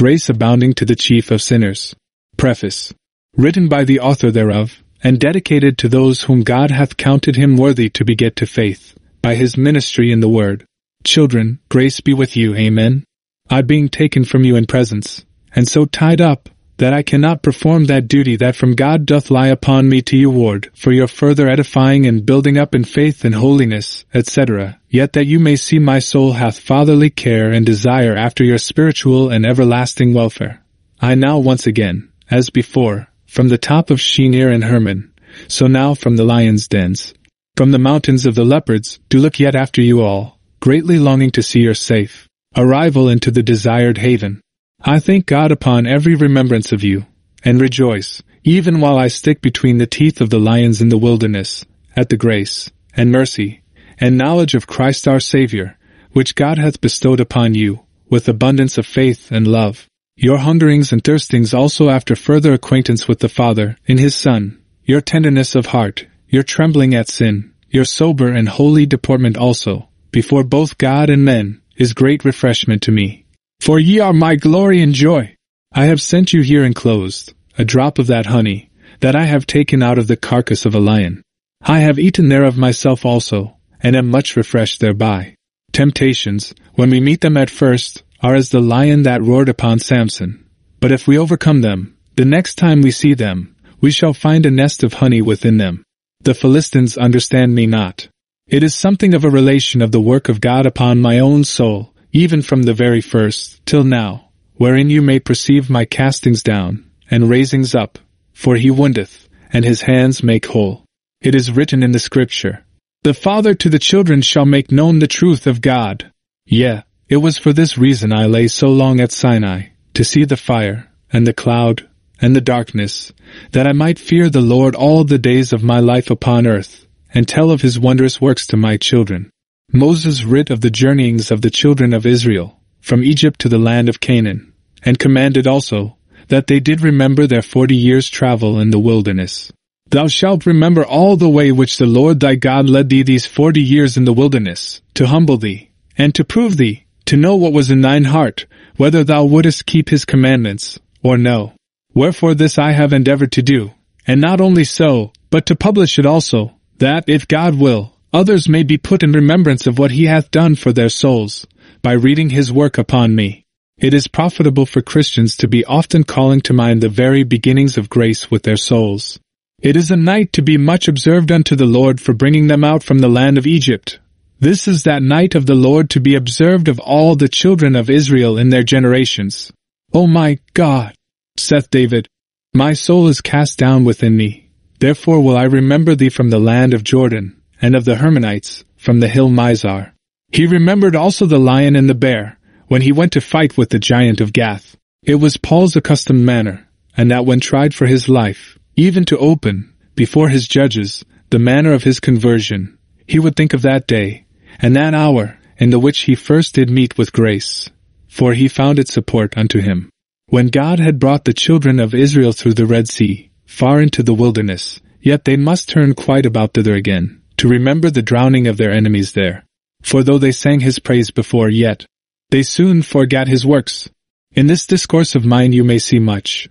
grace abounding to the chief of sinners. Preface. Written by the author thereof, and dedicated to those whom God hath counted him worthy to beget to faith, by his ministry in the word. Children, grace be with you, amen. I being taken from you in presence, and so tied up, that I cannot perform that duty that from God doth lie upon me to you ward, for your further edifying and building up in faith and holiness, etc., yet that you may see my soul hath fatherly care and desire after your spiritual and everlasting welfare. I now once again, as before, from the top of Shinir and Hermon, so now from the lions' dens, from the mountains of the leopards, do look yet after you all, greatly longing to see your safe arrival into the desired haven. I thank God upon every remembrance of you, and rejoice, even while I stick between the teeth of the lions in the wilderness, at the grace, and mercy, and knowledge of Christ our Savior, which God hath bestowed upon you, with abundance of faith and love. Your hungerings and thirstings also after further acquaintance with the Father, in his Son, your tenderness of heart, your trembling at sin, your sober and holy deportment also, before both God and men, is great refreshment to me. For ye are my glory and joy. I have sent you here enclosed, a drop of that honey, that I have taken out of the carcass of a lion. I have eaten thereof myself also, and am much refreshed thereby. Temptations, when we meet them at first, are as the lion that roared upon Samson. But if we overcome them, the next time we see them, we shall find a nest of honey within them. The Philistines understand me not. It is something of a relation of the work of God upon my own soul, even from the very first, till now, wherein you may perceive my castings down, and raisings up, for he woundeth, and his hands make whole. It is written in the Scripture, the father to the children shall make known the truth of God. Yea, it was for this reason I lay so long at Sinai, to see the fire, and the cloud, and the darkness, that I might fear the Lord all the days of my life upon earth, and tell of his wondrous works to my children. Moses writ of the journeyings of the children of Israel, from Egypt to the land of Canaan, and commanded also, that they did remember their 40 years' travel in the wilderness. Thou shalt remember all the way which the Lord thy God led thee these 40 years in the wilderness, to humble thee, and to prove thee, to know what was in thine heart, whether thou wouldest keep his commandments, or no. Wherefore this I have endeavored to do, and not only so, but to publish it also, that, if God will, others may be put in remembrance of what he hath done for their souls, by reading his work upon me. It is profitable for Christians to be often calling to mind the very beginnings of grace with their souls. It is a night to be much observed unto the Lord for bringing them out from the land of Egypt. This is that night of the Lord to be observed of all the children of Israel in their generations. O my God, saith David, my soul is cast down within me. Therefore will I remember thee from the land of Jordan, and of the Hermonites, from the hill Mizar. He remembered also the lion and the bear, when he went to fight with the giant of Gath. It was Paul's accustomed manner, and that when tried for his life, even to open, before his judges, the manner of his conversion, he would think of that day, and that hour, in the which he first did meet with grace, for he found it support unto him. When God had brought the children of Israel through the Red Sea, far into the wilderness, yet they must turn quite about thither again, to remember the drowning of their enemies there. For though they sang his praise before, yet they soon forgat his works. In this discourse of mine you may see much,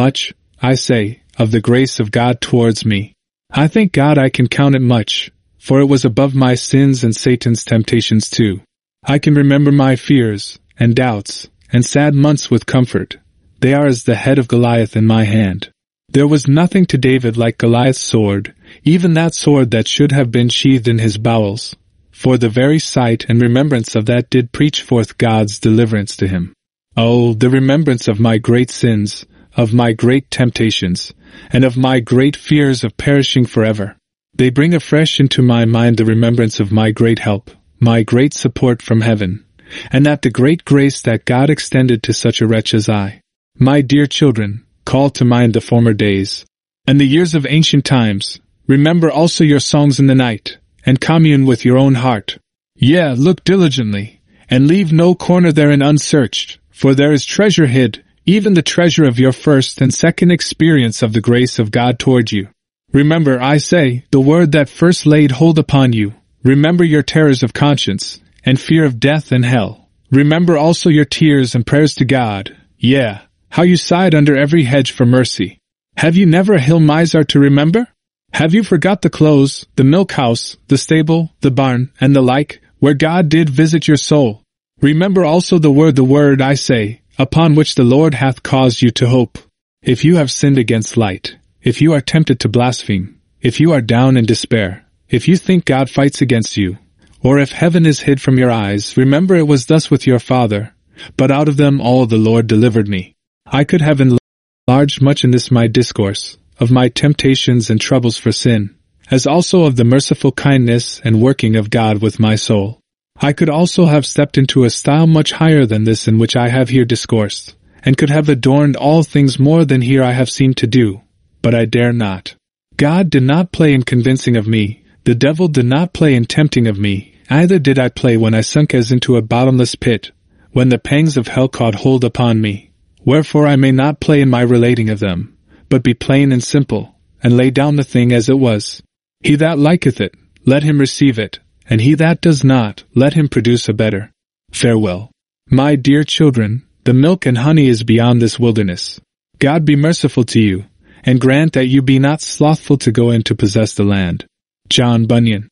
I say, of the grace of God towards me. I thank God I can count it much, for it was above my sins and Satan's temptations too. I can remember my fears, and doubts, and sad months with comfort. They are as the head of Goliath in my hand. There was nothing to David like Goliath's sword, even that sword that should have been sheathed in his bowels, for the very sight and remembrance of that did preach forth God's deliverance to him. Oh, the remembrance of my great sins, of my great temptations, and of my great fears of perishing forever. They bring afresh into my mind the remembrance of my great help, my great support from heaven, and that the great grace that God extended to such a wretch as I. My dear children, call to mind the former days, and the years of ancient times. Remember also your songs in the night, and commune with your own heart. Yea, look diligently, and leave no corner therein unsearched, for there is treasure hid, even the treasure of your first and second experience of the grace of God toward you. Remember, I say, the word that first laid hold upon you. Remember your terrors of conscience, and fear of death and hell. Remember also your tears and prayers to God, Yeah, how you sighed under every hedge for mercy. Have you never a hill miser to remember? Have you forgot the clothes, the milk house, the stable, the barn, and the like, where God did visit your soul? Remember also the word I say, upon which the Lord hath caused you to hope. If you have sinned against light, if you are tempted to blaspheme, if you are down in despair, if you think God fights against you, or if heaven is hid from your eyes, remember it was thus with your father. But out of them all the Lord delivered me. I could have enlarged much in this my discourse, of my temptations and troubles for sin, as also of the merciful kindness and working of God with my soul. I could also have stepped into a style much higher than this in which I have here discoursed, and could have adorned all things more than here I have seemed to do, but I dare not. God did not play in convincing of me, the devil did not play in tempting of me, neither did I play when I sunk as into a bottomless pit, when the pangs of hell caught hold upon me. Wherefore I may not play in my relating of them, but be plain and simple, and lay down the thing as it was. He that liketh it, let him receive it, and he that does not, let him produce a better. Farewell. My dear children, the milk and honey is beyond this wilderness. God be merciful to you, and grant that you be not slothful to go in to possess the land. John Bunyan.